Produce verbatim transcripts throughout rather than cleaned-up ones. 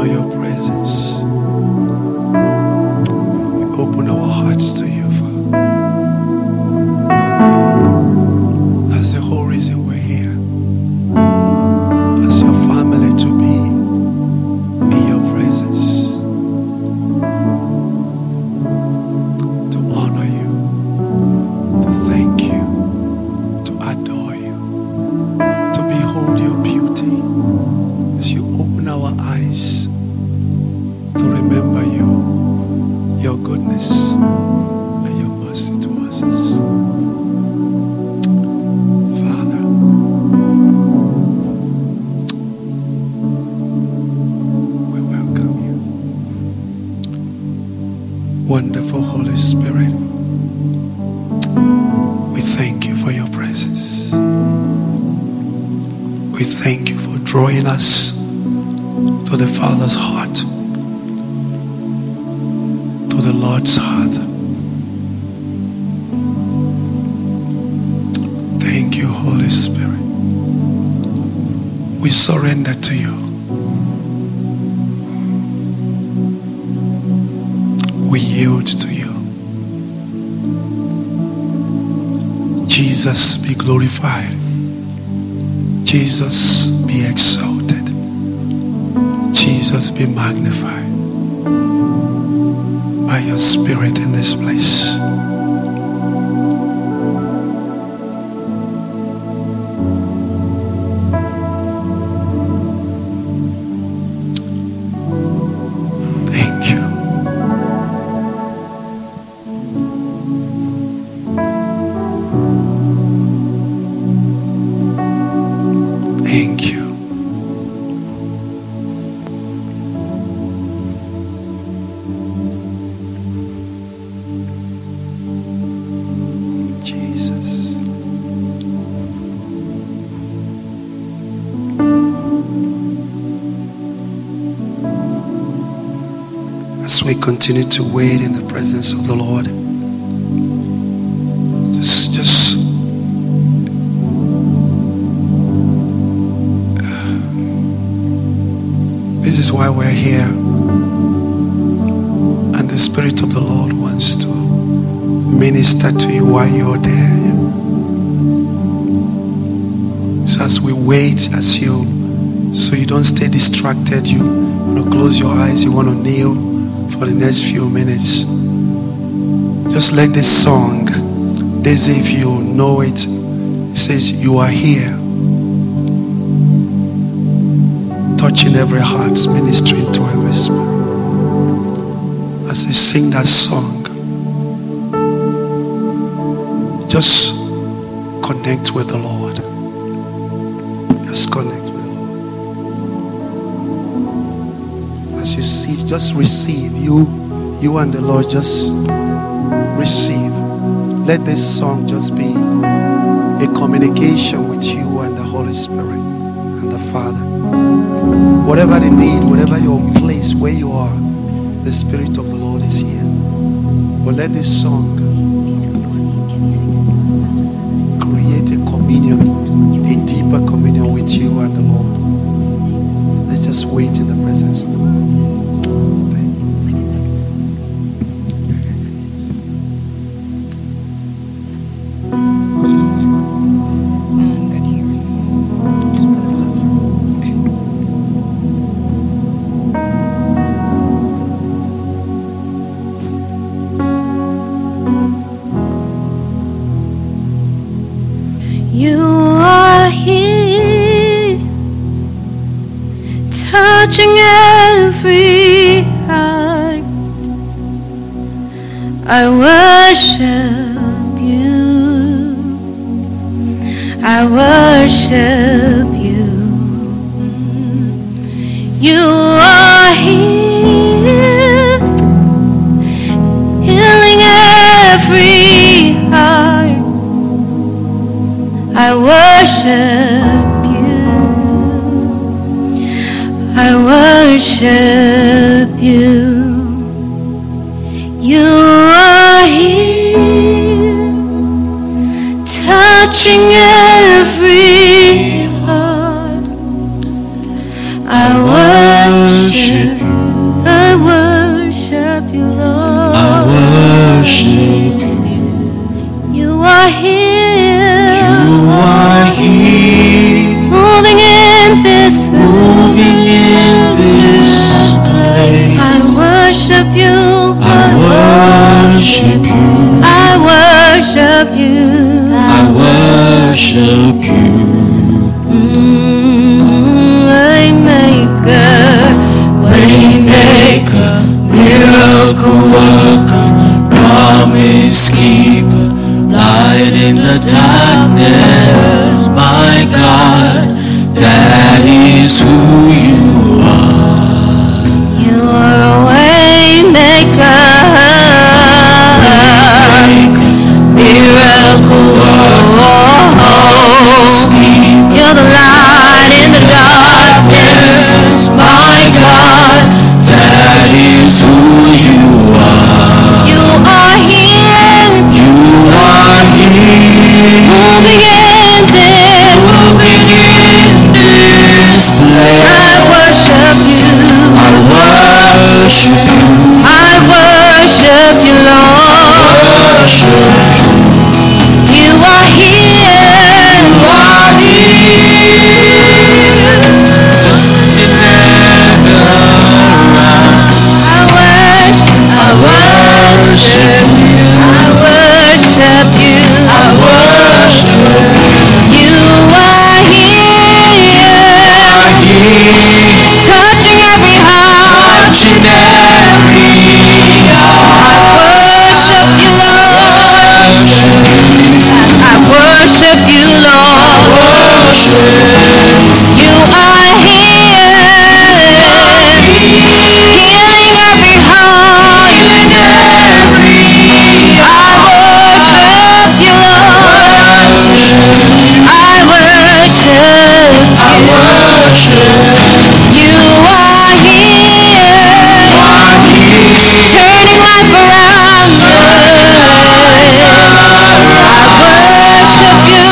honor your presence. We open our hearts to you, Father. That's the whole reason we're here. As your family to be in your presence. To honor you. To thank you. To adore you. To behold your beauty. As you open our eyes to remember you, your goodness, and your mercy towards us. Father, we welcome you. Wonderful Holy Spirit, we thank you for your presence. We thank you for drawing us to the Father's heart, to the Lord's heart. Thank you, Holy Spirit. We surrender to you. We yield to you. Jesus be glorified. Jesus be exalted. Jesus be magnified by your Spirit in this place. Thank you. Thank you. Jesus. As we continue to wait in the presence of the Lord, just, just this is why we're here, and the Spirit of the Lord wants to minister to you while you're there. So as we wait, as you, so you don't stay distracted, you want to close your eyes, you want to kneel for the next few minutes. Just let this song, this, if you know it, it says, you are here, touching every heart, ministering to every spirit. As they sing that song, just connect with the Lord. Just connect with the Lord. As you see, just receive. You, you and the Lord, just receive. Let this song just be a communication with you and the Holy Spirit and the Father. Whatever they need, whatever your place, where you are, the Spirit of the Lord is here. But let this song create a communion, a deeper communion with you and the Lord. Let's just wait in the presence of the Lord. Thank you. You are here, touching every heart. I worship you, I worship you. You are here, healing every heart. I worship you, I worship you. You are here, touching every heart. I worship you. Mm, Waymaker, Waymaker, miracle worker, promise keeper, light in the darkness, my God, that is who you are. you are a waymaker, miracle worker, you're the light in the darkness, my God, that is who you are. you are here, You are here, moving in this, moving in this place. I worship you, I worship you, I worship you, Lord, worship you are here, you are here. Turning heaven around. I worship, I worship you, I worship you, I worship you. you are here, touching every heart, Touching every heart. I worship you, Lord, I worship you, Lord, Worship you are here, healing every heart, in every I worship you, Lord, I worship you, I worship you are here, turning life around, I worship you,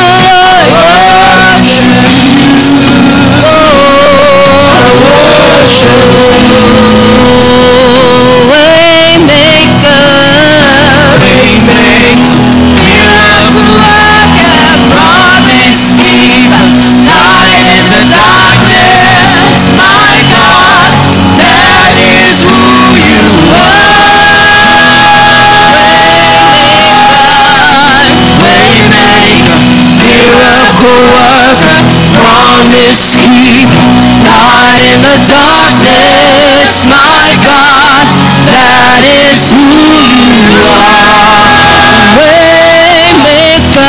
promise keeper, light in the darkness, my God, that is who you are. Waymaker,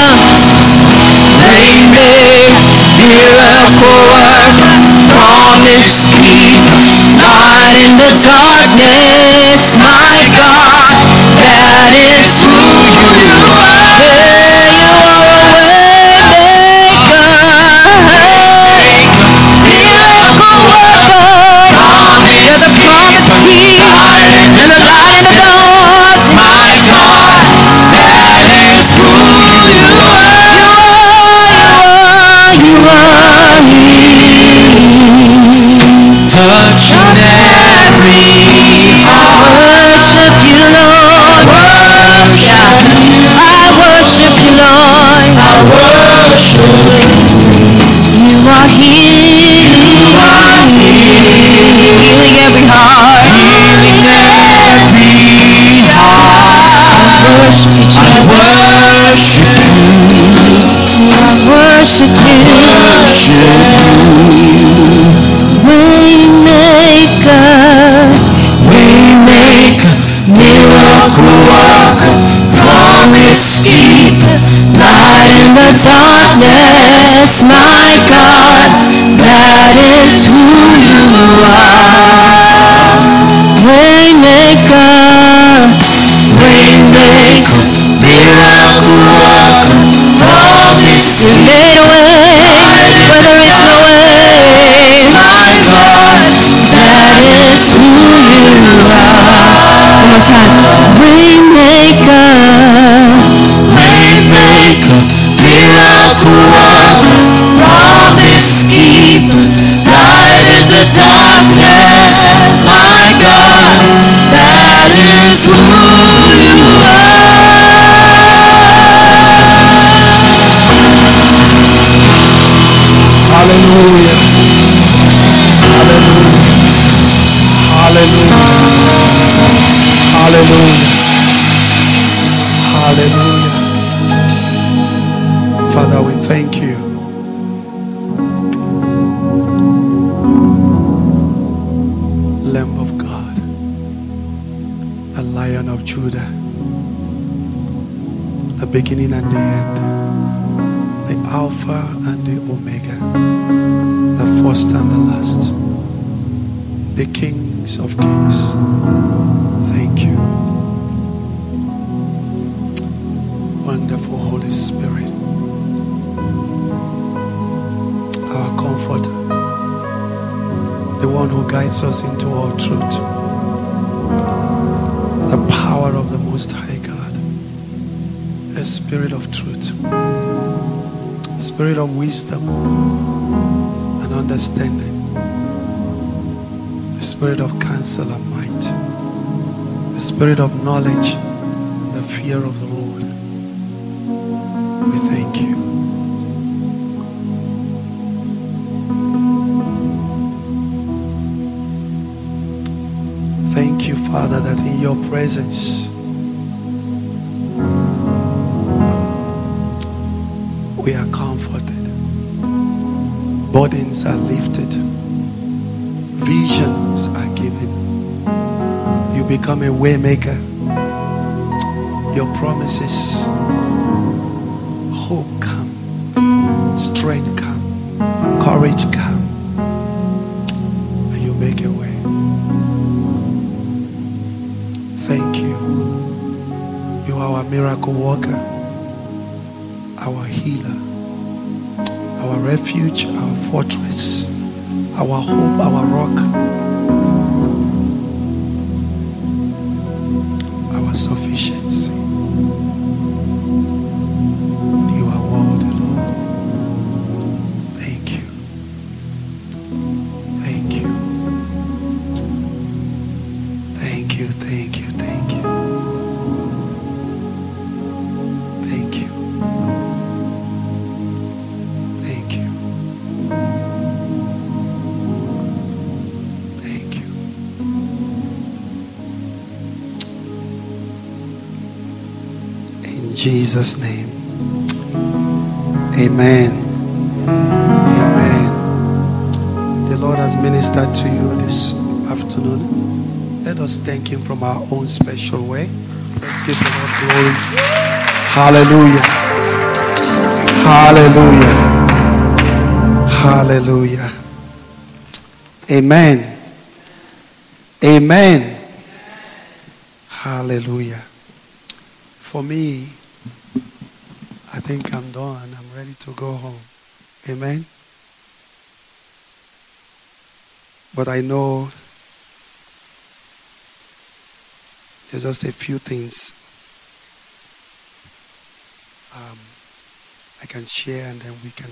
waymaker, miracle worker, promise keeper, light in the darkness, my God, that is who you are. Yeah, you are a touching every heart. worship you, Lord, Worship I worship you, Lord, I worship you are here, healing every heart, healing every heart. I worship you, I worship I worship you, worship Waymaker, Waymaker, miracle worker, promise keeper, light in the darkness, my God, that is who you are. Waymaker, Waymaker, miracle worker, promise you made a way where there is no way, my God, that is who you are. One more time, Waymaker, Waymaker, miracle worker, promise keeper, light in the darkness, my God, that is who you Hallelujah. Hallelujah. Hallelujah. Hallelujah. Father, we thank you Lamb of God, the Lion of Judah, the beginning and the end, the Alpha and the Omega, the first and the last, the Kings of Kings. Thank you. Wonderful Holy Spirit, our comforter, the one who guides us into all truth, the power of the Most High God, the Spirit of truth, Spirit of wisdom and understanding, the Spirit of counsel and might, the Spirit of knowledge, the fear of the Lord. We thank you. Thank you, Father, that in your presence we are comforted, burdens are lifted, visions are given. You become a way maker. Your promises, hope come, strength come, courage come, and you make a way. Thank you. You are our miracle worker, our healer, our refuge, our fortress, our hope, our rock, our sufficiency. You are worthy, Lord. Thank you. Thank you. Thank you, thank you, thank you. Thank you. Thank you. Thank you. In Jesus' name. Amen. Amen. The Lord has ministered to you this afternoon. Let us thank him from our own special way. Let's give the Lord glory. Hallelujah. Hallelujah. Hallelujah. Amen. Amen. Hallelujah. For me, I think I'm done. I'm ready to go home. Amen. But I know there's just a few things um, I can share, and then we can.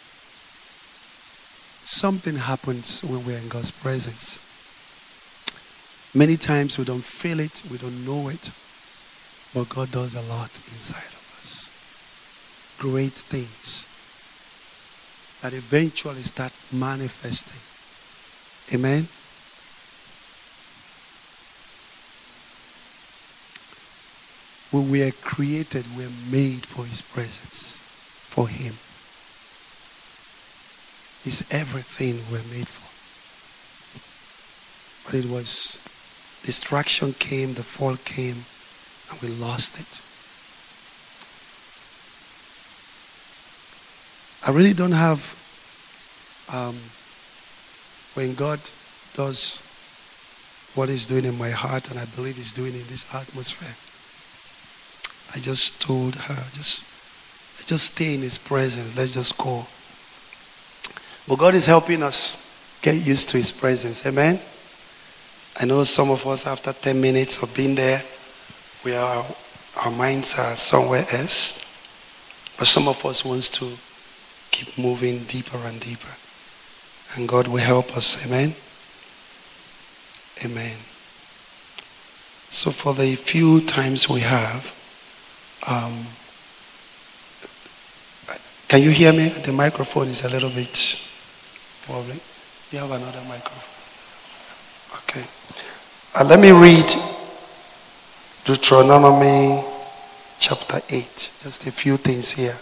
Something happens when we're in God's presence. Many times we don't feel it, we don't know it, but God does a lot inside of us. Great things that eventually start manifesting. Amen. When we are created, we are made for his presence, for him. It's everything we're made for. But it was, distraction came, the fall came, and we lost it. I really don't have, um, when God does what he's doing in my heart, and I believe he's doing in this atmosphere, I just told her, just, let's just stay in his presence. Let's just go. But God is helping us get used to his presence. Amen. I know some of us, after ten minutes of being there, we are, our minds are somewhere else. But some of us wants to keep moving deeper and deeper. And God will help us. Amen. Amen. So for the few times we have, um, can you hear me? The microphone is a little bit wobbly. You have another microphone. Okay. Uh, let me read Deuteronomy chapter eight. Just a few things here.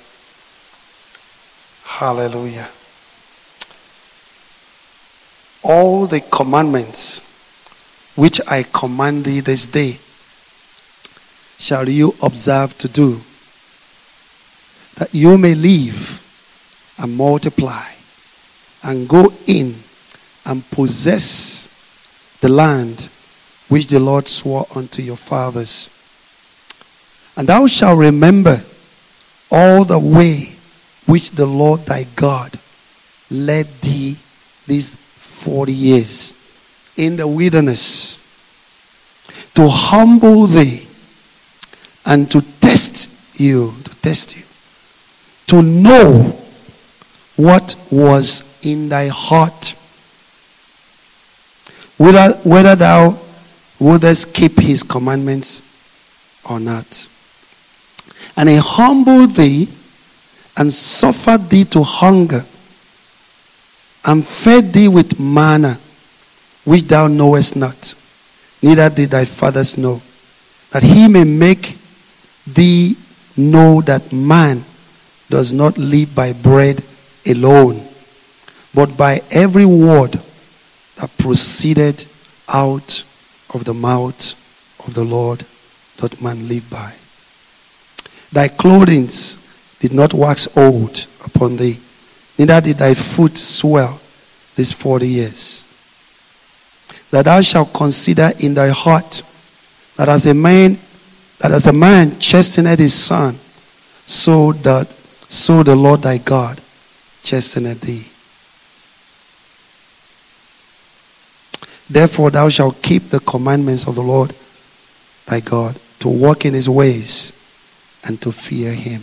Hallelujah. All the commandments which I command thee this day, shall you observe to do, that you may live and multiply and go in and possess the land which the Lord swore unto your fathers. And thou shalt remember all the way which the Lord thy God led thee these forty years in the wilderness, to humble thee and to test you, to test you, to know what was in thy heart, whether, whether thou wouldest keep his commandments or not. And he humbled thee and suffered thee to hunger and fed thee with manna, which thou knowest not, neither did thy fathers know, that he may make thee know that man does not live by bread alone, but by every word that proceeded out of the mouth of the Lord doth man live by. Thy clothing did not wax old upon thee, neither did thy foot swell these forty years. That thou shalt consider in thy heart that as a man that as a man chasteneth his son, so that so the Lord thy God chasteneth thee. Therefore thou shalt keep the commandments of the Lord thy God, to walk in his ways and to fear him.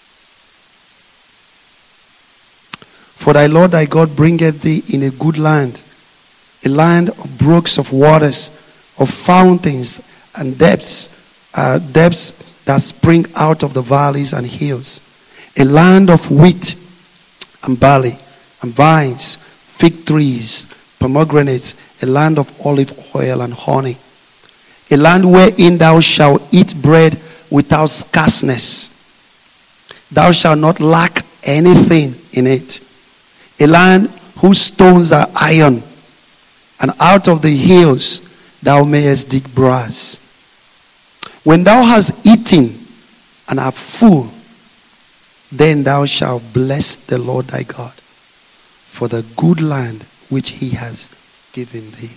For thy Lord thy God bringeth thee in a good land, a land of brooks of waters, of fountains and depths, uh, depths that spring out of the valleys and hills, a land of wheat and barley and vines, fig trees, pomegranates, a land of olive oil and honey, a land wherein thou shalt eat bread without scarceness. Thou shalt not lack anything in it. A land whose stones are iron, and out of the hills thou mayest dig brass. When thou hast eaten and art full, then thou shalt bless the Lord thy God for the good land which he has given thee.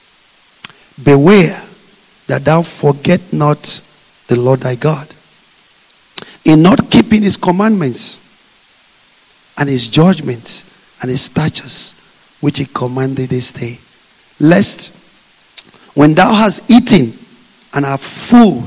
Beware that thou forget not the Lord thy God, in not keeping his commandments and his judgments and his statutes which he commanded this day, lest when thou hast eaten and art full,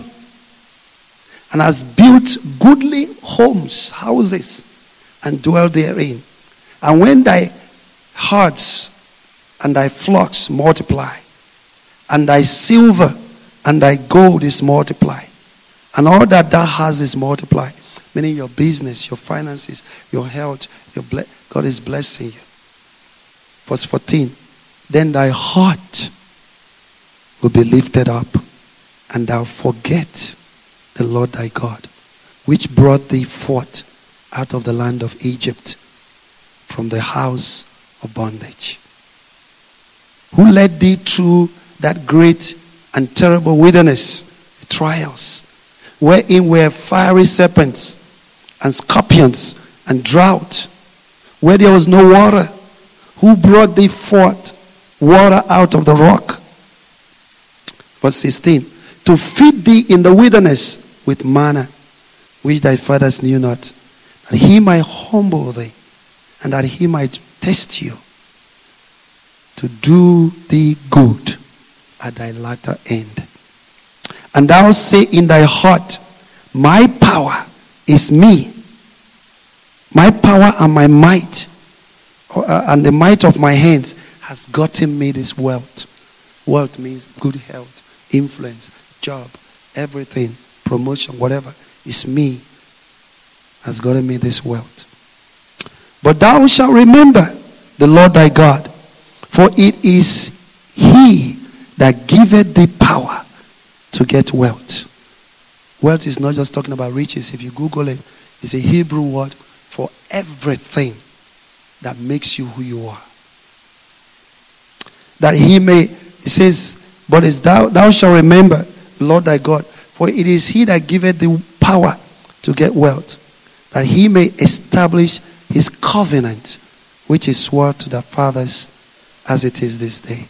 and hast built goodly homes, houses, and dwell therein, and when thy herds and thy flocks multiply, and thy silver and thy gold is multiplied, and all that thou hast is multiplied, meaning your business, your finances, your health, your ble- God is blessing you. Verse fourteen, then thy heart will be lifted up, and thou forget the Lord thy God, which brought thee forth out of the land of Egypt, from the house of bondage, who led thee through that great and terrible wilderness, trials, wherein were fiery serpents and scorpions and drought, where there was no water, who brought thee forth water out of the rock. Verse sixteen, to feed thee in the wilderness with manna, which thy fathers knew not, that he might humble thee, and that he might test you, to do thee good at thy latter end. And thou say in thy heart, my power is me, my power and my might, uh, and the might of my hands has gotten me this wealth. Wealth means good health, influence, job, everything, promotion, whatever. It's me has gotten me this wealth. But thou shalt remember the Lord thy God, for it is he that giveth thee power to get wealth. Wealth is not just talking about riches. If you Google it, it's a Hebrew word for everything that makes you who you are. That he may, it says, But as thou, thou shalt remember the Lord thy God, for it is he that giveth thee power to get wealth, that he may establish his covenant, which is swore to the fathers, as it is this day.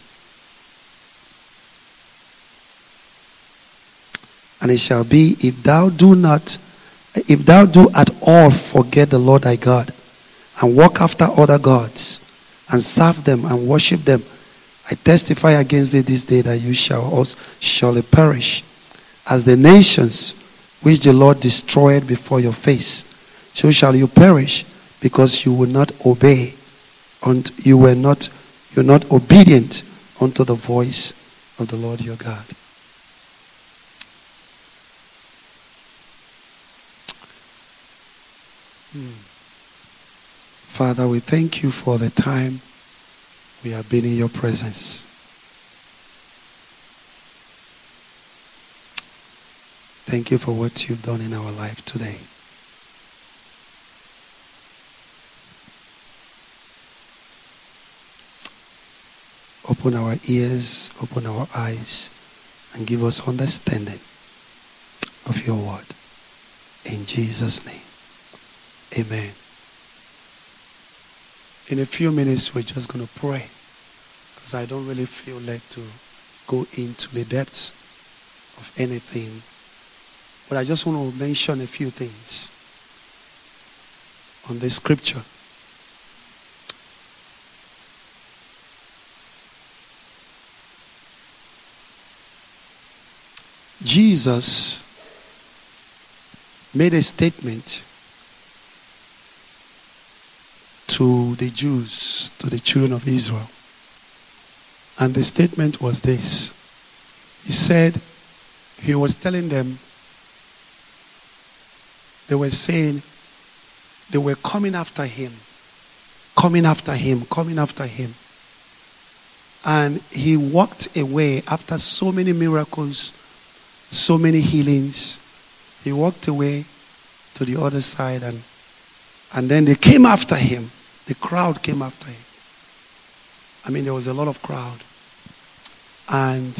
And it shall be, if thou do not, if thou do at all forget the Lord thy God, and walk after other gods, and serve them and worship them, I testify against thee this day that you shall also surely perish, as the nations which the Lord destroyed before your face. So shall you perish, because you will not obey, and you were not, you're not obedient unto the voice of the Lord your God. Hmm. Father, we thank you for the time we have been in your presence. Thank you for what you've done in our life today. Open our ears, open our eyes, and give us understanding of your word. In Jesus' name, amen. In a few minutes, we're just going to pray, because I don't really feel led to go into the depths of anything. But I just want to mention a few things on this scripture. Jesus made a statement to the Jews, to the children of Israel. And the statement was this. He said, he was telling them, they were saying, they were coming after him, coming after him, coming after him. And he walked away after so many miracles, so many healings. He walked away to the other side, and, and then they came after him. The crowd came after him. I mean, there was a lot of crowd. And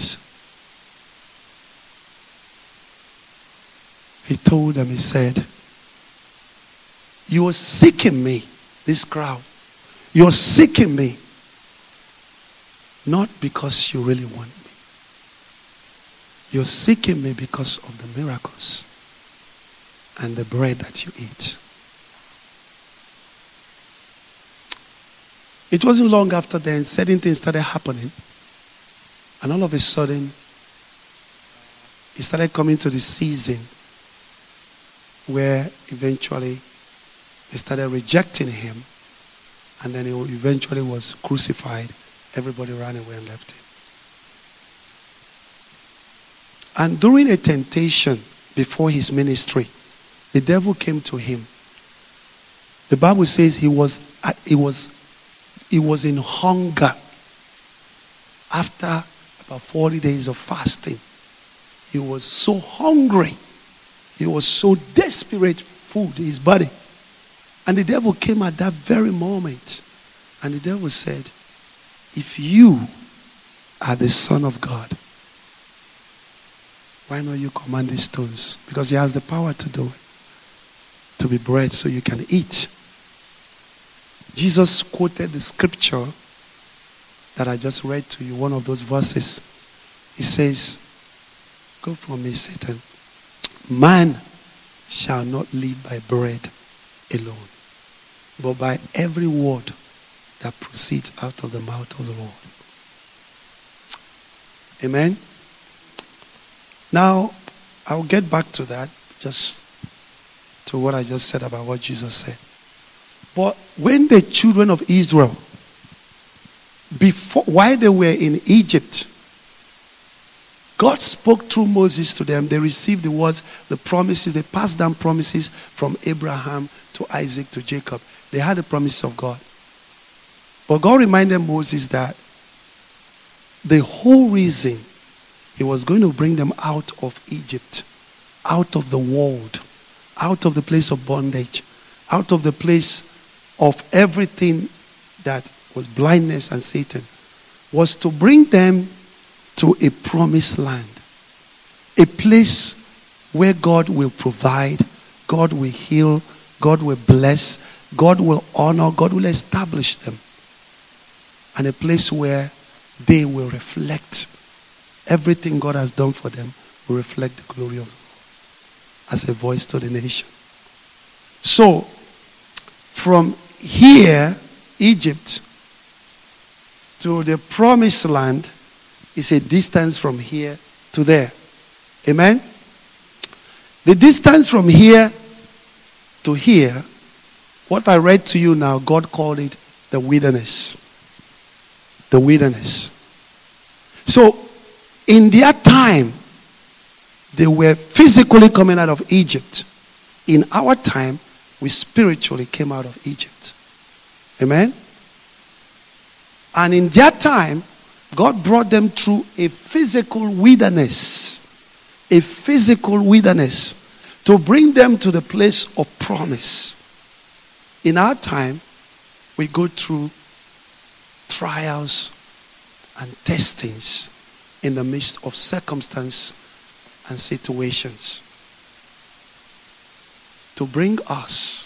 he told them, he said, you are seeking me, this crowd. You are seeking me, not because you really want me. You're seeking me because of the miracles and the bread that you eat. It wasn't long after then, certain things started happening. And all of a sudden, it started coming to the season where eventually they started rejecting him. And then he eventually was crucified. Everybody ran away and left him. And during a temptation before his ministry, the devil came to him. The Bible says he was, he was, he was in hunger. After about forty days of fasting, he was so hungry. He was so desperate for food in his body. And the devil came at that very moment. And the devil said, if you are the Son of God, why not you command these stones? Because he has the power to do it. To be bread so you can eat. Jesus quoted the scripture that I just read to you, one of those verses. He says, go from me, Satan. Man shall not live by bread alone, but by every word that proceeds out of the mouth of the Lord. Amen. Now, I'll get back to that, just to what I just said about what Jesus said. But when the children of Israel, before, while they were in Egypt, God spoke through Moses to them. They received the words, the promises. They passed down promises from Abraham to Isaac to Jacob. They had the promise of God. But God reminded Moses that the whole reason he was going to bring them out of Egypt, out of the world, out of the place of bondage, out of the place of everything that was blindness and Satan, was to bring them to a promised land. A place where God will provide, God will heal, God will bless, God will honor, God will establish them. And a place where they will reflect everything God has done for them, will reflect the glory of God as a voice to the nation. So, from here, Egypt, to the promised land is a distance from here to there. Amen? The distance from here to here, what I read to you now, God called it the wilderness. The wilderness. So, in their time, they were physically coming out of Egypt. In our time, we spiritually came out of Egypt. Amen? And in their time, God brought them through a physical wilderness. A physical wilderness. To bring them to the place of promise. In our time, we go through trials and testings in the midst of circumstance and situations. To bring us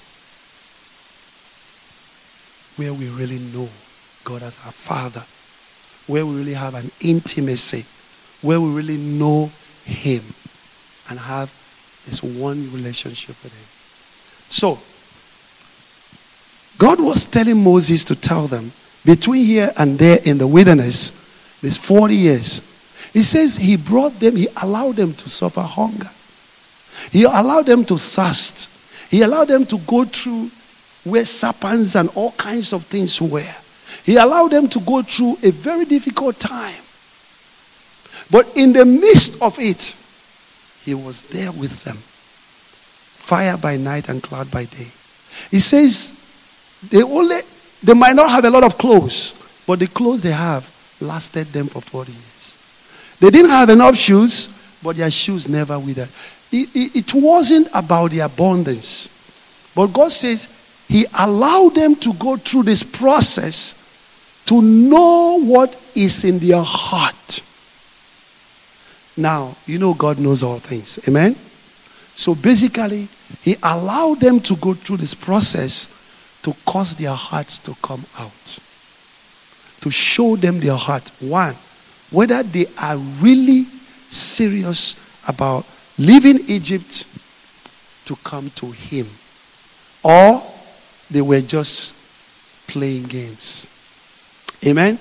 where we really know God as our Father, where we really have an intimacy, where we really know Him and have this one relationship with Him. So, God was telling Moses to tell them, between here and there in the wilderness, this forty years, He says He brought them, He allowed them to suffer hunger. He allowed them to thirst. He allowed them to go through where serpents and all kinds of things were. He allowed them to go through a very difficult time. But in the midst of it, He was there with them. Fire by night and cloud by day. He says they only, they might not have a lot of clothes, but the clothes they have lasted them for forty years. They didn't have enough shoes, but their shoes never withered. It, it, it wasn't about the abundance. But God says He allowed them to go through this process to know what is in their heart. Now, you know God knows all things. Amen? So basically, He allowed them to go through this process to cause their hearts to come out. To show them their heart. One, whether they are really serious about leaving Egypt to come to Him. Or they were just playing games. Amen?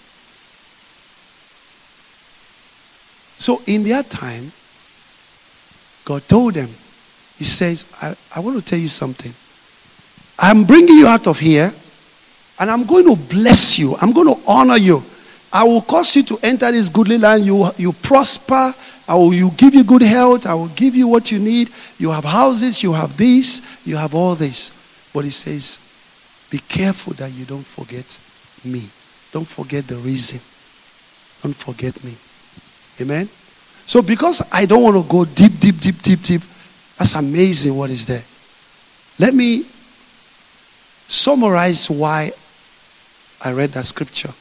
So in their time, God told them, He says, I, I want to tell you something. I'm bringing you out of here, and I'm going to bless you. I'm going to honor you. I will cause you to enter this goodly land. You, you prosper. I will you give you good health. I will give you what you need. You have houses. You have this. You have all this. But He says, be careful that you don't forget me. Don't forget the reason. Don't forget me. Amen? So because I don't want to go deep, deep, deep, deep, deep, that's amazing what is there. Let me summarize why I read that scripture.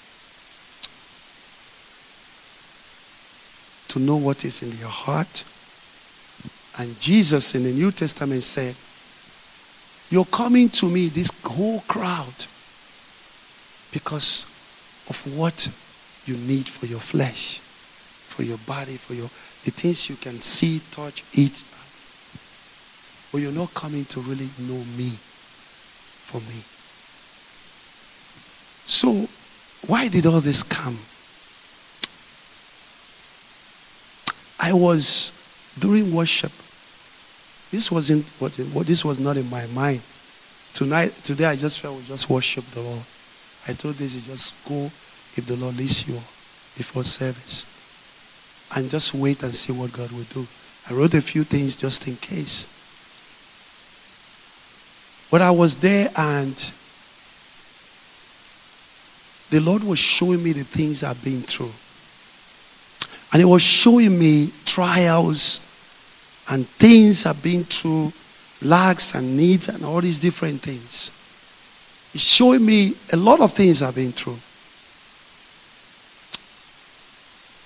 To know what is in your heart. And Jesus in the New Testament said, you're coming to me, this whole crowd, because of what you need for your flesh, for your body, for your the things you can see, touch, eat. But you're not coming to really know me for me. So, why did all this come? I was during worship. This wasn't what this was not in my mind. Tonight, today I just felt we just worship the Lord. I told this, you just go if the Lord leads you before service. And just wait and see what God will do. I wrote a few things just in case. But I was there and the Lord was showing me the things I've been through. And He was showing me trials and things I've been through, lacks and needs and all these different things. He's showing me a lot of things I've been through.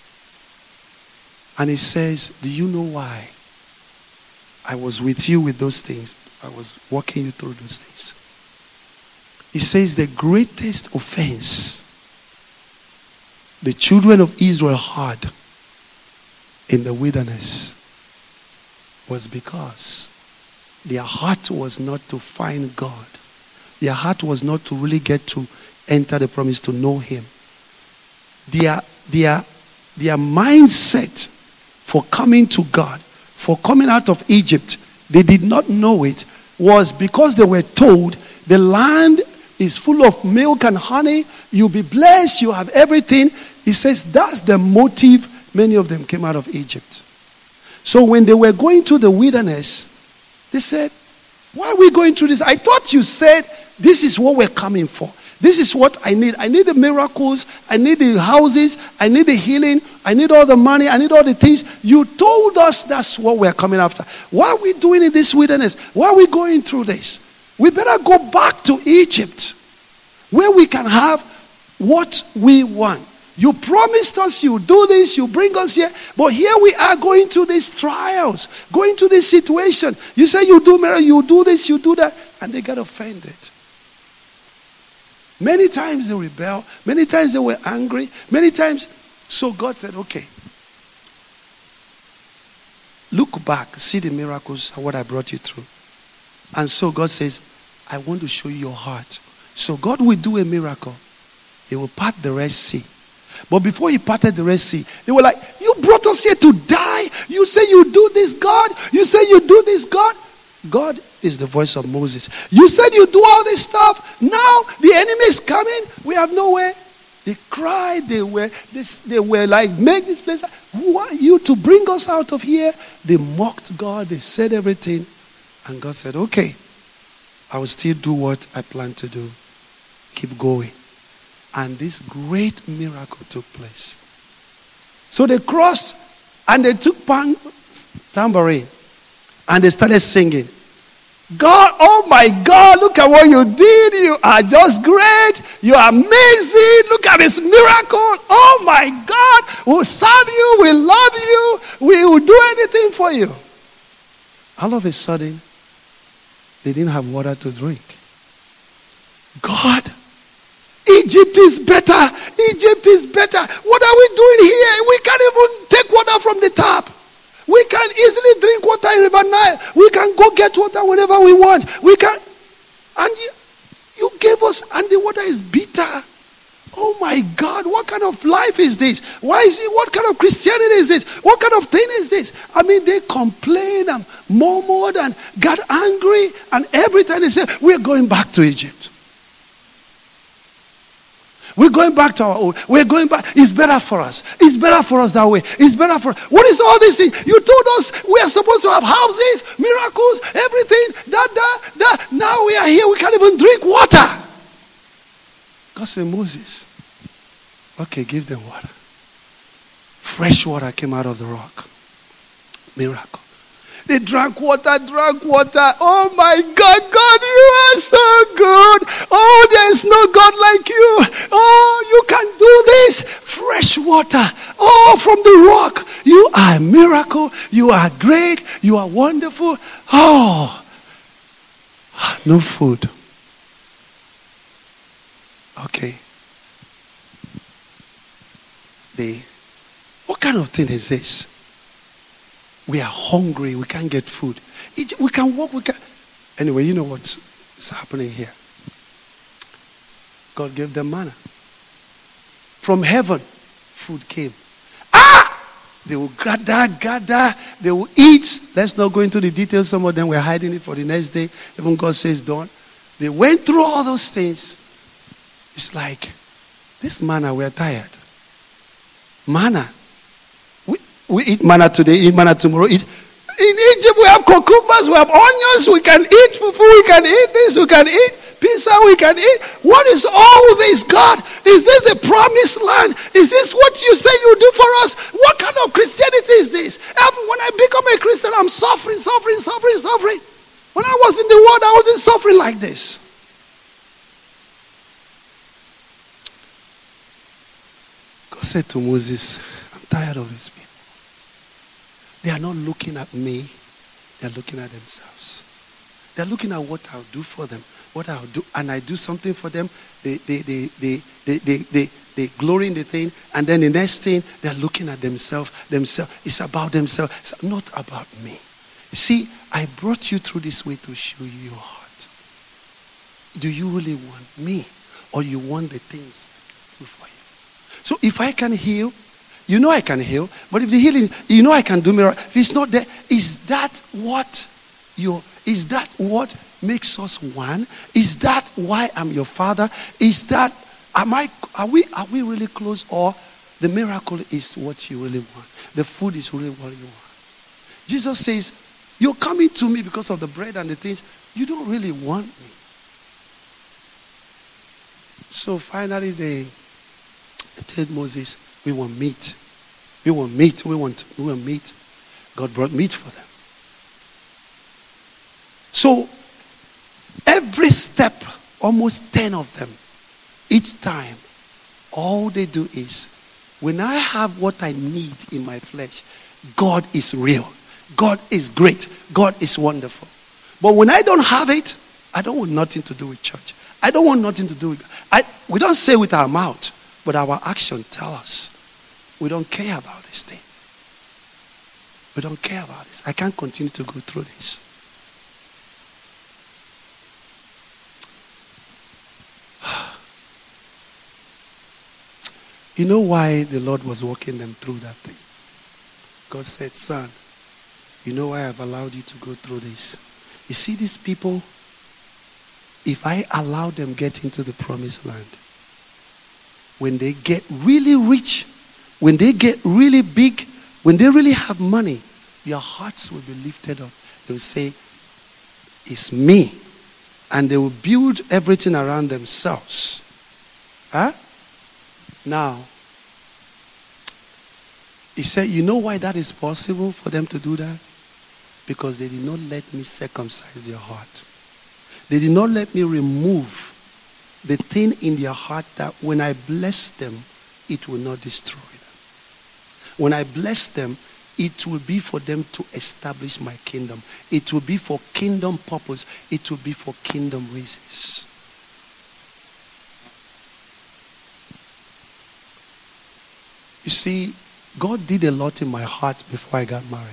And he says, do you know why I was with you with those things? I was walking you through those things. He says the greatest offense the children of Israel had in the wilderness was because their heart was not to find God. Their heart was not to really get to enter the promise, to know him. Their, their, their mindset for coming to God, for coming out of Egypt, they did not know it, was because they were told the land is full of milk and honey, you'll be blessed, you have everything. He says that's the motive many of them came out of Egypt. So when they were going to the wilderness, they said, why are we going through this? I thought you said this is what we're coming for. This is what I need. I need the miracles. I need the houses. I need the healing. I need all the money. I need all the things. You told us that's what we're coming after. Why are we doing in this wilderness? Why are we going through this? We better go back to Egypt where we can have what we want. You promised us you do this, you bring us here, but here we are going through these trials, going through this situation. You say you do miracles, you do this, you do that, and they get offended. Many times they rebel, many times they were angry, many times. So God said, okay, look back, see the miracles, what I brought you through. And so God says, I want to show you your heart. So God will do a miracle. He will part the Red Sea. But before he parted the Red Sea, they were like, you brought us here to die. You say you do this, God. You say you do this, God. God is the voice of Moses. You said you do all this stuff. Now the enemy is coming. We have nowhere. They cried. They were, they, they were like, make this place. Who are you to bring us out of here? They mocked God. They said everything. And God said, okay, I will still do what I plan to do. Keep going. And this great miracle took place. So they crossed and they took pan, tambourine and they started singing. God, oh my God, look at what you did. You are just great. You are amazing. Look at this miracle. Oh my God, we'll serve you. We love you. We will do anything for you. All of a sudden, they didn't have water to drink. God, Egypt is better. Egypt is better. What are we doing here? We can't even take water from the tap. We can easily drink water in River Nile. We can go get water whenever we want. We can. And you, you gave us, and the water is bitter. Oh my God, what kind of life is this? Why is it? What kind of Christianity is this? What kind of thing is this? I mean, they complained and murmured and got angry, and every time they said, we're going back to Egypt. We're going back to our own. We're going back. It's better for us. It's better for us that way. It's better for us. What is all this thing? You told us we are supposed to have houses, miracles, everything. Da, da, da. Now we are here. We can't even drink water. God said, Moses, okay, give them water. Fresh water came out of the rock. Miracle. They drank water, drank water. Oh my God, God, you are so good. Oh, there is no God like you. Oh, you can do this. Fresh water. Oh, from the rock. You are a miracle. You are great. You are wonderful. Oh, no food. Okay. They, what kind of thing is this? We are hungry. We can't get food. It, we can walk. We can. Anyway, you know what's happening here. God gave them manna. From heaven, food came. Ah! They will gather, gather. They will eat. Let's not go into the details. Some of them were hiding it for the next day. Even God says, don't. They went through all those things. It's like, this manna, we're tired. Manna. We eat manna today, eat manna tomorrow. Eat. In Egypt, we have cucumbers, we have onions, we can eat fufu, we can eat this, we can eat pizza, we can eat. What is all this, God? Is this the promised land? Is this what you say you do for us? What kind of Christianity is this? When I become a Christian, I'm suffering, suffering, suffering, suffering. When I was in the world, I wasn't suffering like this. God said to Moses, I'm tired of this people. They are not looking at me. They are looking at themselves. They are looking at what I'll do for them. What I'll do. And I do something for them. They, they, they, they, they, they, they, they glory in the thing. And then the next thing, they're looking at themselves. Themselves. It's about themselves. It's not about me. See, I brought you through this way to show you your heart. Do you really want me? Or you want the things I do for you? So if I can heal, you know I can heal. But if the healing, you know I can do miracles. If it's not there, is that what you, is that what makes us one? Is that why I'm your father? Is that, am I, are we, are we really close? Or the miracle is what you really want? The food is really what you want? Jesus says, you're coming to me because of the bread and the things. You don't really want me. So finally they told Moses, we want meat. We want meat. We want, we want meat. God brought meat for them. So every step, almost ten of them, each time, all they do is, when I have what I need in my flesh, God is real. God is great. God is wonderful. But when I don't have it, I don't want nothing to do with church. I don't want nothing to do with I we don't say with our mouth, but our action tell us we don't care about this thing. We don't care about this. I can't continue to go through this. You know why the Lord was walking them through that thing? God said, son, you know why I've allowed you to go through this? You see these people, if I allow them get into the promised land, when they get really rich, when they get really big, when they really have money, their hearts will be lifted up. They will say, it's me. And they will build everything around themselves. Huh? Now, he said, you know why that is possible for them to do that? Because they did not let me circumcise their heart. They did not let me remove the thing in their heart that when I bless them, it will not destroy them. When I bless them, it will be for them to establish my kingdom. It will be for kingdom purpose. It will be for kingdom reasons. You see, God did a lot in my heart before I got married.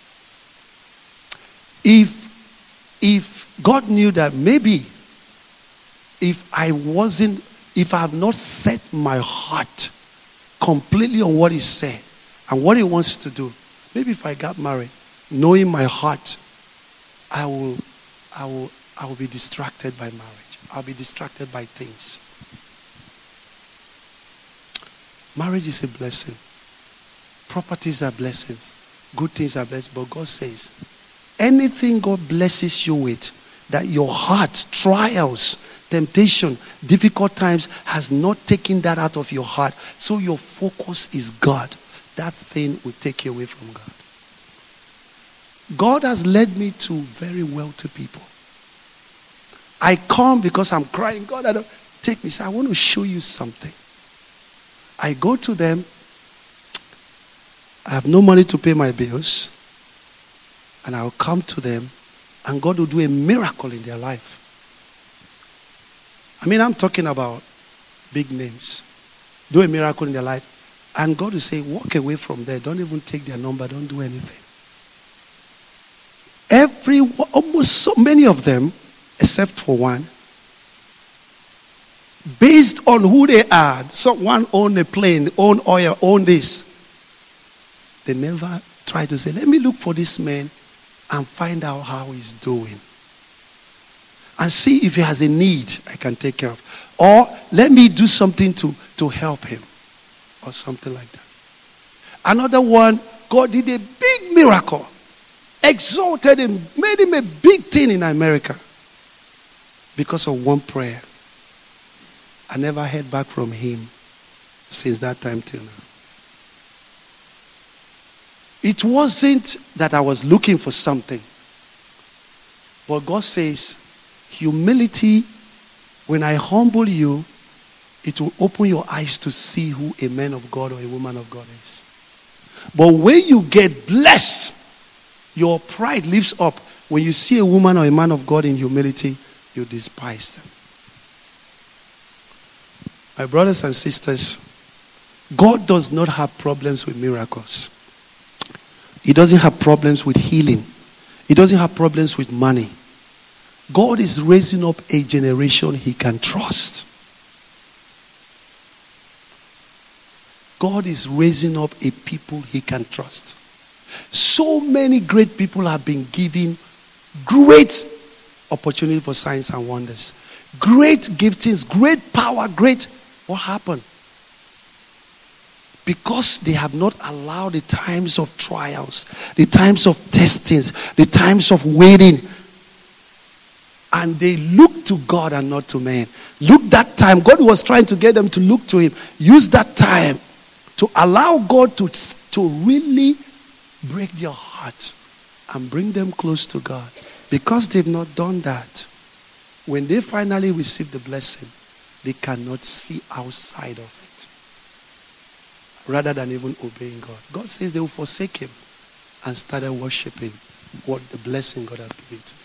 If, if God knew that maybe if I wasn't, if I have not set my heart completely on what he said and what he wants to do, maybe if I got married, knowing my heart, I will, I will, I will be distracted by marriage. I'll be distracted by things. Marriage is a blessing. Properties are blessings. Good things are blessings. But God says, anything God blesses you with, that your heart, trials, temptation, difficult times has not taken that out of your heart. So your focus is God. That thing will take you away from God. God has led me to very wealthy people. I come because I'm crying. God, I don't take me. So I want to show you something. I go to them. I have no money to pay my bills. And I'll come to them. And God will do a miracle in their life. I mean, I'm talking about big names. Do a miracle in their life. And God will say, walk away from there. Don't even take their number. Don't do anything. Every, almost so many of them, except for one, based on who they are, someone own a plane, own oil, own this. They never try to say, let me look for this man and find out how he's doing. And see if he has a need I can take care of. Or let me do something to, to help him. Or something like that. Another one, God did a big miracle. Exalted him, made him a big thing in America. Because of one prayer. I never heard back from him since that time till now. It wasn't that I was looking for something. But God says, humility, when I humble you, it will open your eyes to see who a man of God or a woman of God is. But when you get blessed, your pride lifts up. When you see a woman or a man of God in humility, you despise them. My brothers and sisters, God does not have problems with miracles. He doesn't have problems with healing. He doesn't have problems with money. God is raising up a generation he can trust. God is raising up a people he can trust. So many great people have been given great opportunity for signs and wonders. Great giftings, great power, great. What happened? Because they have not allowed the times of trials, the times of testings, the times of waiting. And they look to God and not to man. Look that time. God was trying to get them to look to him. Use that time to allow God to, to really break their heart and bring them close to God. Because they've not done that, when they finally receive the blessing, they cannot see outside of it. Rather than even obeying God. God says they will forsake him and started worshiping what the blessing God has given to them.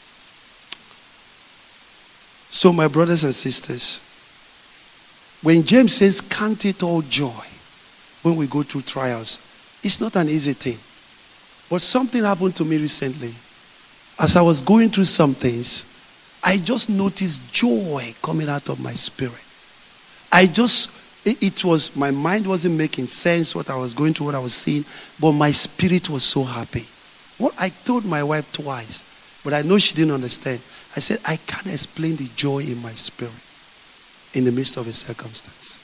So my brothers and sisters, when James says count it all joy when we go through trials, it's not an easy thing. But something happened to me recently. As I was going through some things, I just noticed joy coming out of my spirit. I just, it, it was, my mind wasn't making sense what I was going through, what I was seeing, but my spirit was so happy. Well, I told my wife twice, but I know she didn't understand. I said, I can't explain the joy in my spirit in the midst of a circumstance.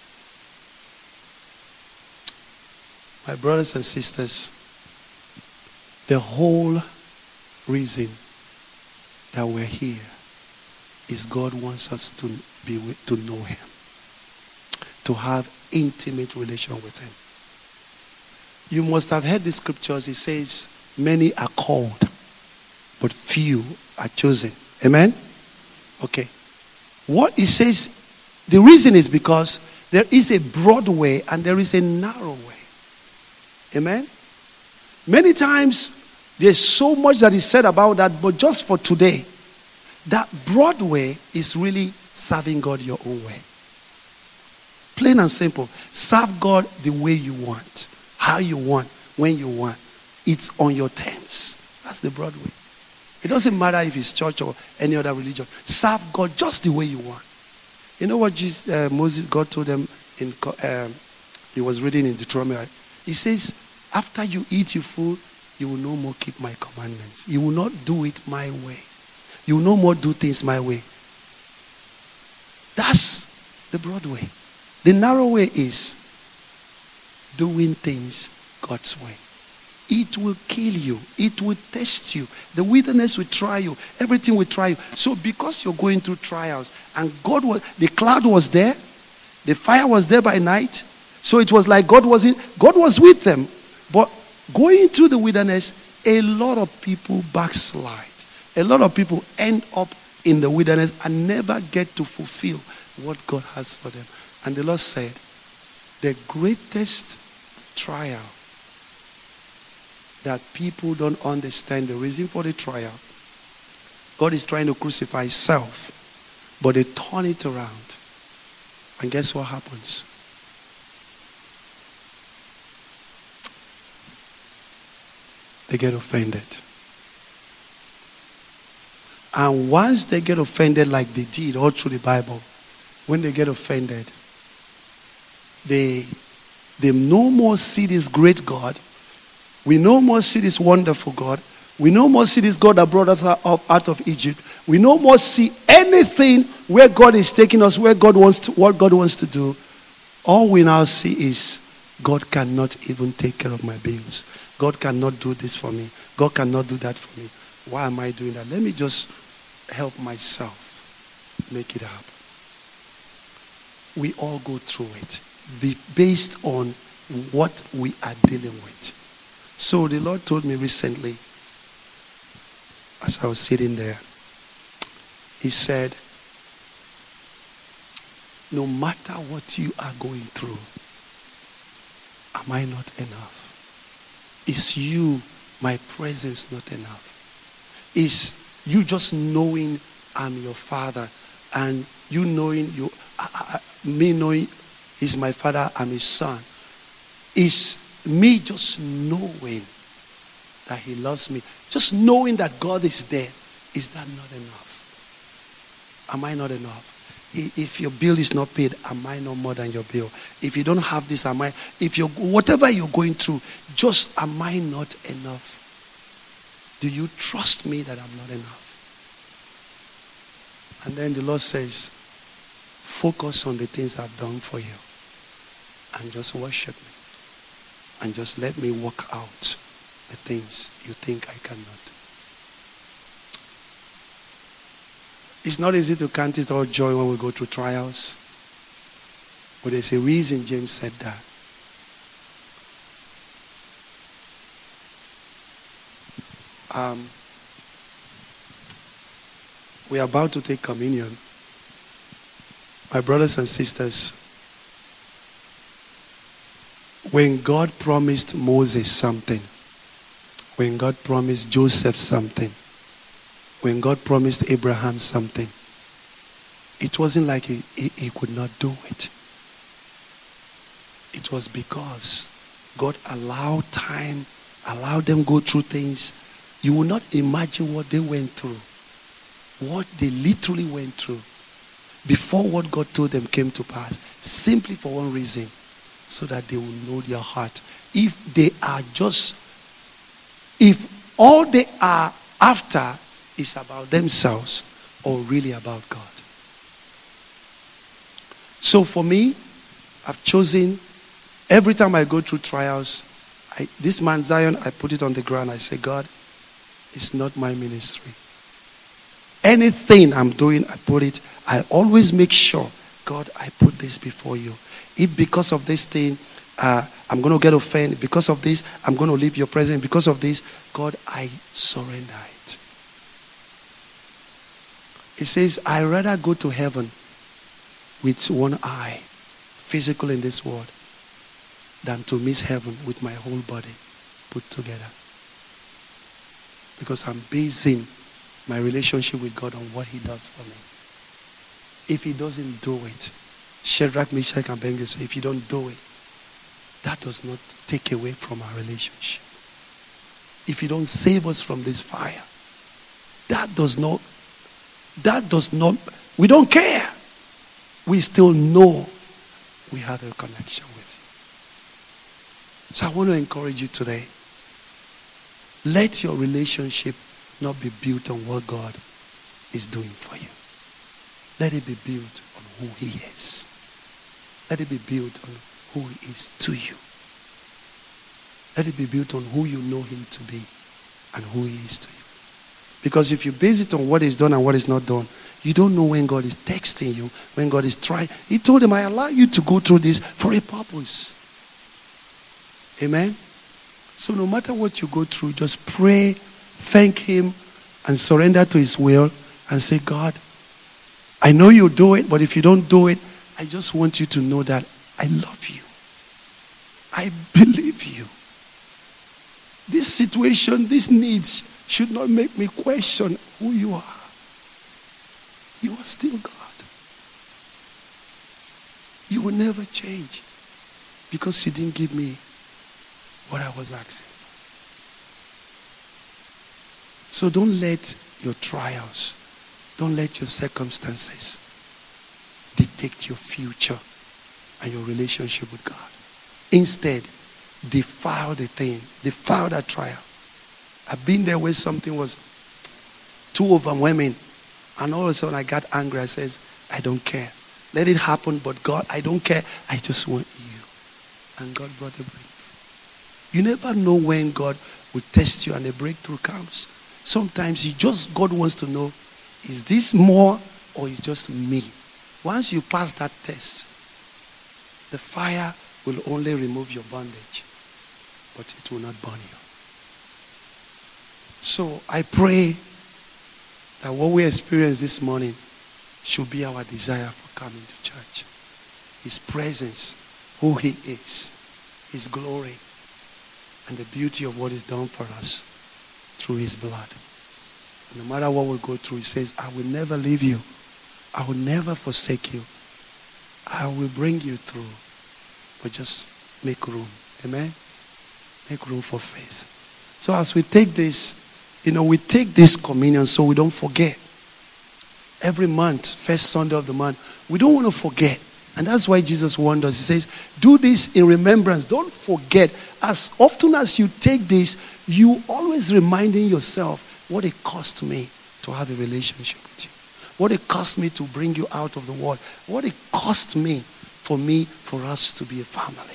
My brothers and sisters, the whole reason that we're here is God wants us to be with, to know him, to have intimate relation with him. You must have heard the scriptures. It says, many are called, but few are chosen. Amen? Okay. What it says, the reason is because there is a broad way and there is a narrow way. Amen? Many times, there's so much that is said about that, but just for today, that broad way is really serving God your own way. Plain and simple. Serve God the way you want, how you want, when you want. It's on your terms. That's the broad way. It doesn't matter if it's church or any other religion. Serve God just the way you want. You know what Jesus, uh, Moses, God told them, in, um, he was reading in Deuteronomy. He says, after you eat your food, you will no more keep my commandments. You will not do it my way. You will no more do things my way. That's the broad way. The narrow way is doing things God's way. It will kill you. It will test you. The wilderness will try you. Everything will try you. So because you're going through trials, and God was, the cloud was there, the fire was there by night, so it was like God wasn't, God was with them. But going through the wilderness, a lot of people backslide. A lot of people end up in the wilderness and never get to fulfill what God has for them. And the Lord said, the greatest trial that people don't understand the reason for the trial, God is trying to crucify himself, but they turn it around. And guess what happens? They get offended. And once they get offended like they did all through the Bible, when they get offended, they, they no more see this great God. We no more see this wonderful God. We no more see this God that brought us out of Egypt. We no more see anything where God is taking us, where God wants to, what God wants to do. All we now see is God cannot even take care of my bills. God cannot do this for me. God cannot do that for me. Why am I doing that? Let me just help myself make it happen. We all go through it, be based on what we are dealing with. So the Lord told me recently, as I was sitting there, he said, no matter what you are going through, Am I not enough? Is you, my presence, not enough? Is you just knowing I'm your father and you knowing you, I, I, me knowing he's my father, I'm his son. Is me just knowing that he loves me, just knowing that God is there, is that not enough? Am I not enough? If your bill is not paid, am I not more than your bill? If you don't have this, am I? If you whatever you're going through, just am I not enough? Do you trust me that I'm not enough? And then the Lord says, focus on the things I've done for you. And just worship me. And just let me work out the things you think I cannot. It's not easy to count it all joy when we go through trials. But there's a reason James said that. Um, we are about to take communion. My brothers and sisters, when God promised Moses something, when God promised Joseph something, when God promised Abraham something, it wasn't like he, he, he could not do it. It was because God allowed time, allowed them go through things. You will not imagine what they went through. What they literally went through before what God told them came to pass. Simply for one reason, so that they will know their heart. If they are just, if all they are after is about themselves or really about God. So for me, I've chosen, every time I go through trials, I, this Mount Zion, I put it on the ground. I say, God, it's not my ministry. Anything I'm doing, I put it, I always make sure, God, I put this before you. If because of this thing, uh, I'm going to get offended, because of this, I'm going to leave your presence, because of this, God, I surrender it. It says, I rather go to heaven with one eye, physical in this world, than to miss heaven with my whole body put together. Because I'm basing my relationship with God on what he does for me. If he doesn't do it, Shadrach, Meshach, and Abednego say, if you don't do it, that does not take away from our relationship. If you don't save us from this fire, that does not, that does not, we don't care. We still know we have a connection with you. So I want to encourage you today. Let your relationship not be built on what God is doing for you. Let it be built on who he is. Let it be built on who he is to you. Let it be built on who you know him to be and who he is to you. Because if you base it on what is done and what is not done, you don't know when God is texting you, when God is trying. He told him, I allow you to go through this for a purpose. Amen? So no matter what you go through, just pray, thank him, and surrender to his will and say, God, I know you do it, but if you don't do it, I just want you to know that I love you. I believe you. This situation, these needs should not make me question who you are. You are still God. You will never change because you didn't give me what I was asking. So don't let your trials, don't let your circumstances dictate your future and your relationship with God. Instead, defile the thing, defile that trial. I've been there where something was too overwhelming, and all of a sudden I got angry. I says, I don't care. Let it happen, but God, I don't care. I just want you. And God brought a breakthrough. You never know when God will test you and a breakthrough comes. Sometimes he just, God wants to know, is this more or is just me? Once you pass that test, the fire will only remove your bondage, but it will not burn you. So I pray that what we experience this morning should be our desire for coming to church. His presence, who he is, his glory and the beauty of what is done for us through his blood. No matter what we go through, he says, I will never leave you. I will never forsake you. I will bring you through. But just make room. Amen? Make room for faith. So as we take this, you know, we take this communion so we don't forget. Every month, first Sunday of the month, we don't want to forget. And that's why Jesus warned us. He says, do this in remembrance. Don't forget. As often as you take this, you always reminding yourself what it cost me to have a relationship with you. What it cost me to bring you out of the world. What it cost me for me, for us to be a family.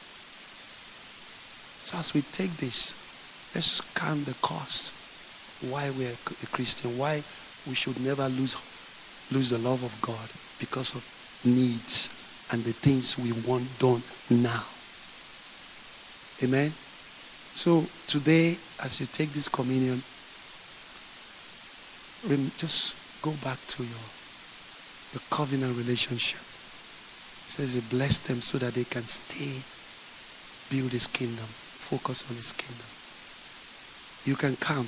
So as we take this, let's count the cost. Why we're a Christian. Why we should never lose, lose the love of God because of needs and the things we want done now. Amen? So today, as you take this communion, just go back to your, your covenant relationship. It says he blessed them so that they can stay, build his kingdom, focus on his kingdom. You can come.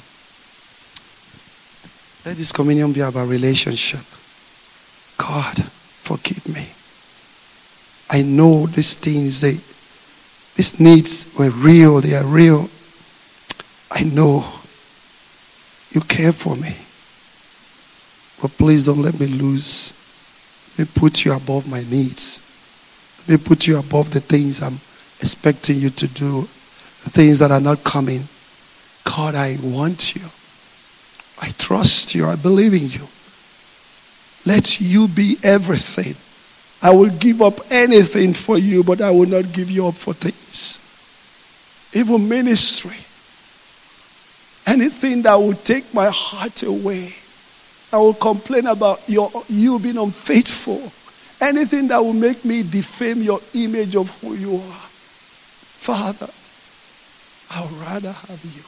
Let this communion be about relationship. God, forgive me. I know these things, they, these needs were real, they are real. I know you care for me. But please don't let me lose. Let me put you above my needs. Let me put you above the things I'm expecting you to do, the things that are not coming. God, I want you. I trust you. I believe in you. Let you be everything. I will give up anything for you, but I will not give you up for things. Even ministry. Anything that will take my heart away. I will complain about your, you being unfaithful. Anything that will make me defame your image of who you are. Father, I would rather have you.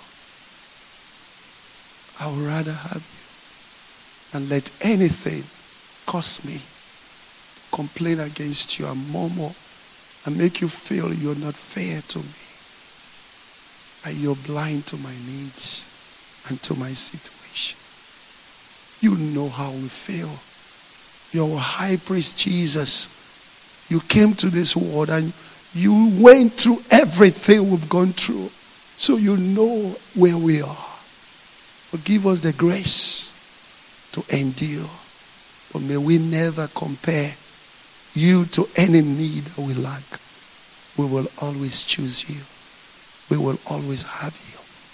I would rather have you. And let anything cause me to complain against you and murmur and make you feel you're not fair to me. And you're blind to my needs and to my situation. You know how we feel. You're high priest Jesus. You came to this world and you went through everything we've gone through. So you know where we are. But give us the grace to endure. But may we never compare you to any need that we lack. We will always choose you. We will always have you.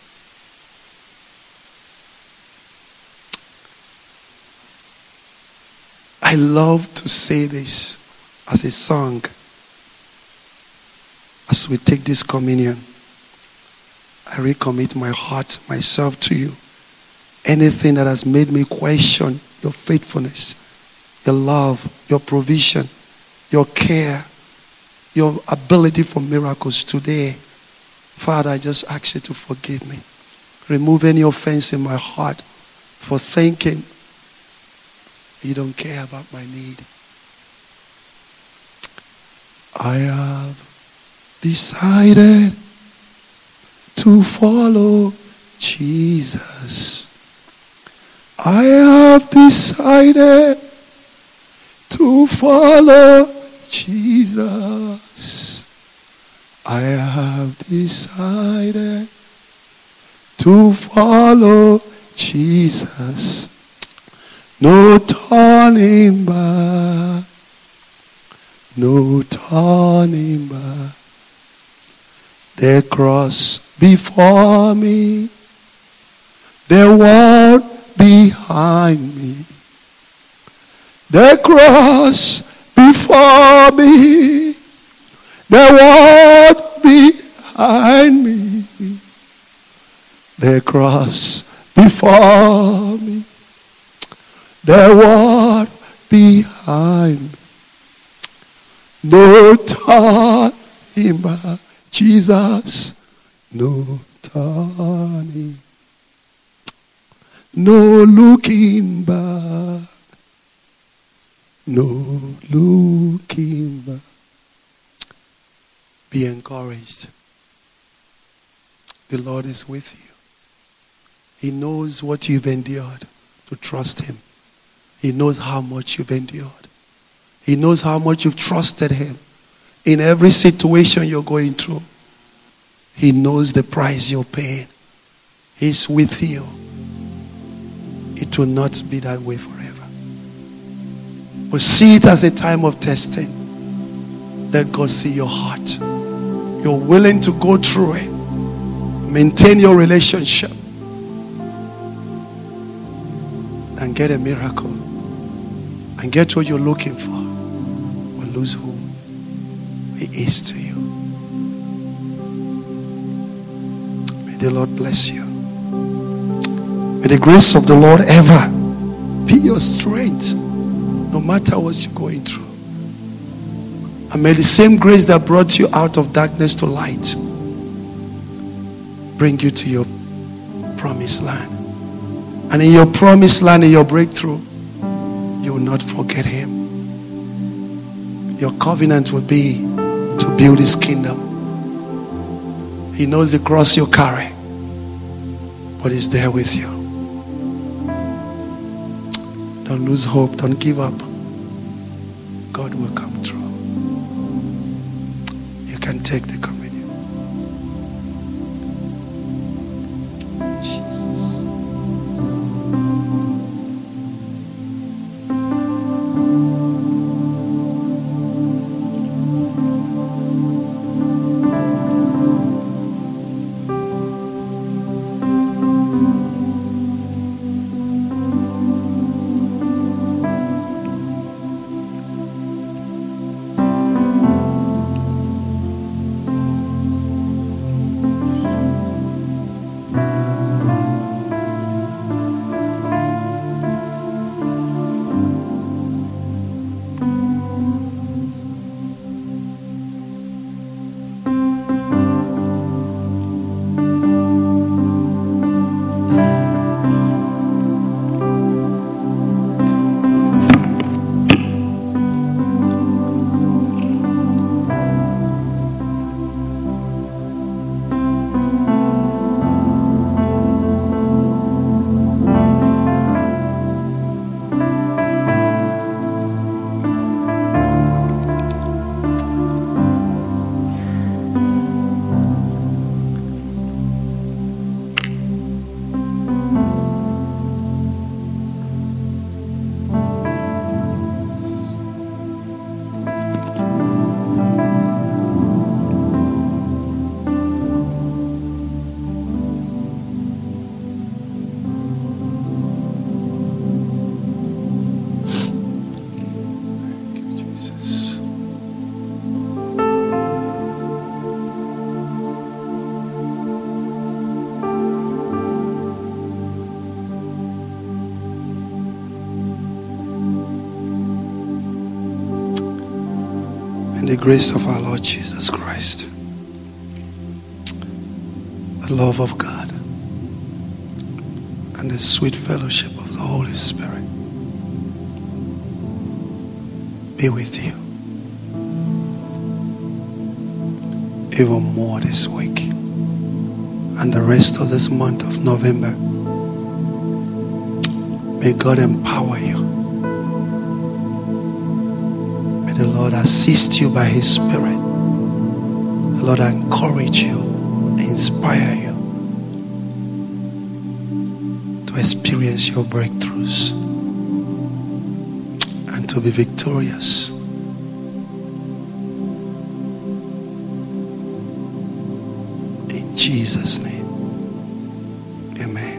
I love to say this as a song. As we take this communion, I recommit my heart, myself to you. Anything that has made me question your faithfulness, your love, your provision, your care, your ability for miracles today, Father, I just ask you to forgive me. Remove any offense in my heart for thinking you don't care about my need. I have decided to follow Jesus. I have decided to follow Jesus. I have decided to follow Jesus. No turning back. No turning back. The cross before me. The world behind me. The cross before me. The world behind me. The cross before me. The world behind me. No turning back. Jesus, no turning. No looking back. No looking back. Be encouraged. The Lord is with you. He knows what you've endured to trust him. He knows how much you've endured. He knows how much you've trusted him in every situation you're going through. He knows the price you're paying. He's with you. It will not be that way forever. But see it as a time of testing. Let God see your heart. You're willing to go through it. Maintain your relationship. And get a miracle. And get what you're looking for. Or lose who he is to you. May the Lord bless you. May the grace of the Lord ever be your strength, no matter what you're going through. And may the same grace that brought you out of darkness to light bring you to your promised land. And in your promised land, in your breakthrough, you will not forget him. Your covenant will be to build his kingdom. He knows the cross you carry, but he's there with you. Don't lose hope. Don't give up. God will come through. You can take the communion. Jesus. The grace of our Lord Jesus Christ, the love of God, and the sweet fellowship of the Holy Spirit be with you even more this week and the rest of this month of November. May God empower you. The Lord assist you by his Spirit. The Lord encourage you, inspire you to experience your breakthroughs and to be victorious. In Jesus' name, amen.